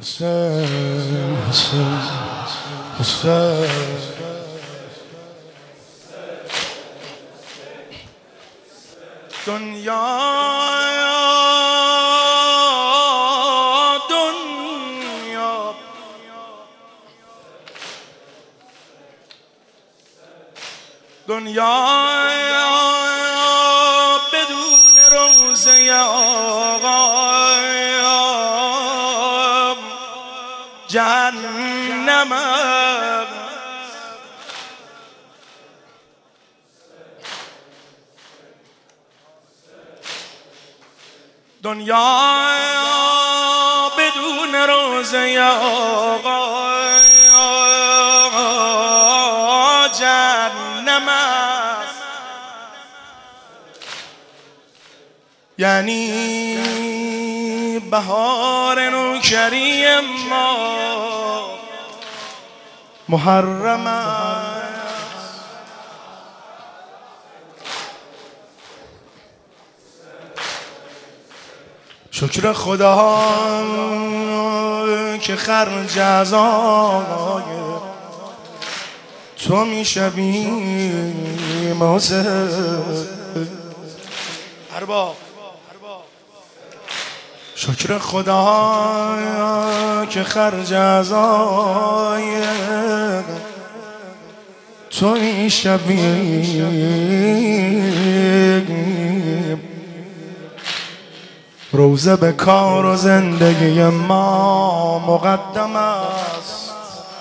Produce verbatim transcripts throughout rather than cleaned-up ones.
حسین حسین حسین دنیا دنیا دنیا بدون روزه آقا جهنم دنیا بدون روزه آقا جهنم است، یعنی بهار نوکری ما محرم است. شکر خدا که خرج عزای تو میشویم حسین ارباب. شکر خدا که خرج عزای تو میشویم. روزه به کار و زندگی ما مقدم است.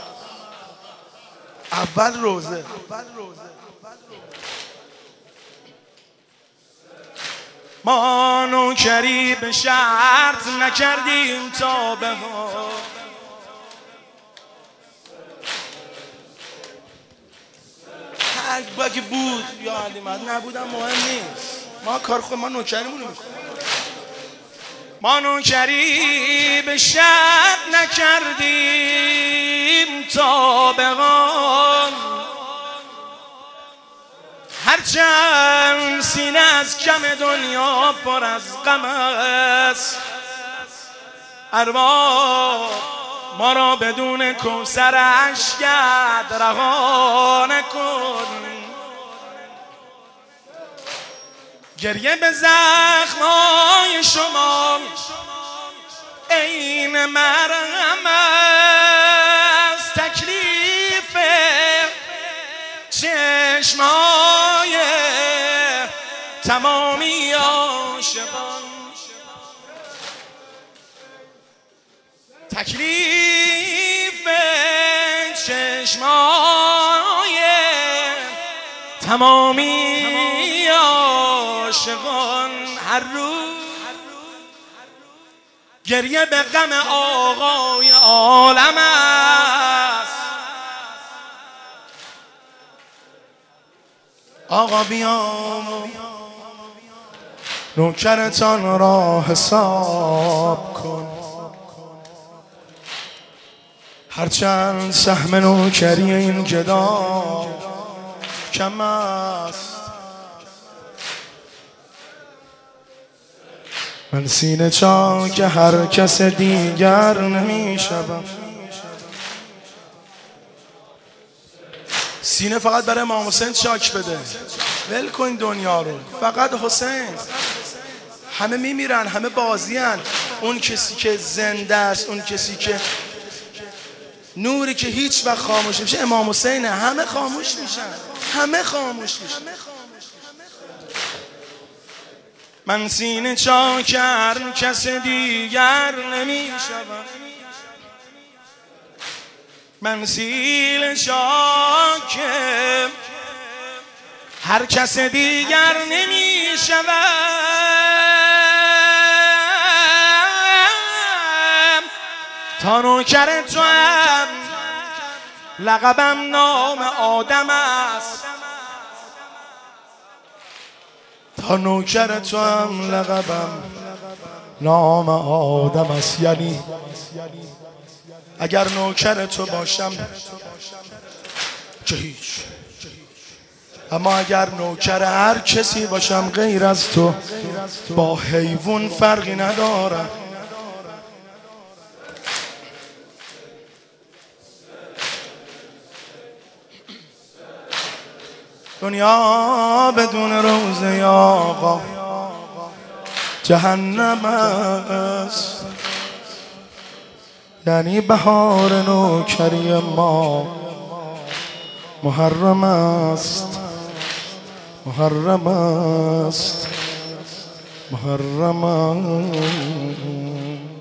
اول روزه ما نوکری به شرط نکردیم تا به اگه بود یا علیمت نبودم مهم نیست، ما کار خود ما نوکریمونو میکنیم. ما نوکری به شرط نکردیم تا به غان، هرچند سینه از کم دنیا پر از غم است. ارباب ما را بدون کوثر اشکت رها نکن. گریه به زخمای شما عین مرهم است. تکلیف چشمای تمامی عاشقان، تکلیف چشمای تمامی عاشقان هر روز گریه به غم آقای عالم است. آقا بیام نوکرتان را حساب کن، هرچند سهم نوکری این گدا کم است. من سینه چاک هر کس دیگر نمیشم. سینه فقط برای امام حسین چاک بده، ول کن دنیا رو، فقط حسین. همه میمیرن، همه بازیان. اون کسی که زنده است، اون کسی که نوری که هیچ وقت خاموش نمیشه امام حسینه. همه خاموش میشن، همه خاموش میشن. من سینه چاکر کس دیگر نمیشم. من سینه چاکر هر کس دیگر نمیشم. تا نوکر تو هم لقبم نام آدم است. تا نوکر تو هم لقبم نام آدم است. یعنی اگر نوکر تو باشم که هیچ، اما اگر نوکر هر کسی باشم غیر از تو با حیوان فرقی ندارم. دنیا بدون روزه آقا جهنم است. یعنی بهار نوکری ما محرم است، محرم است، محرم است.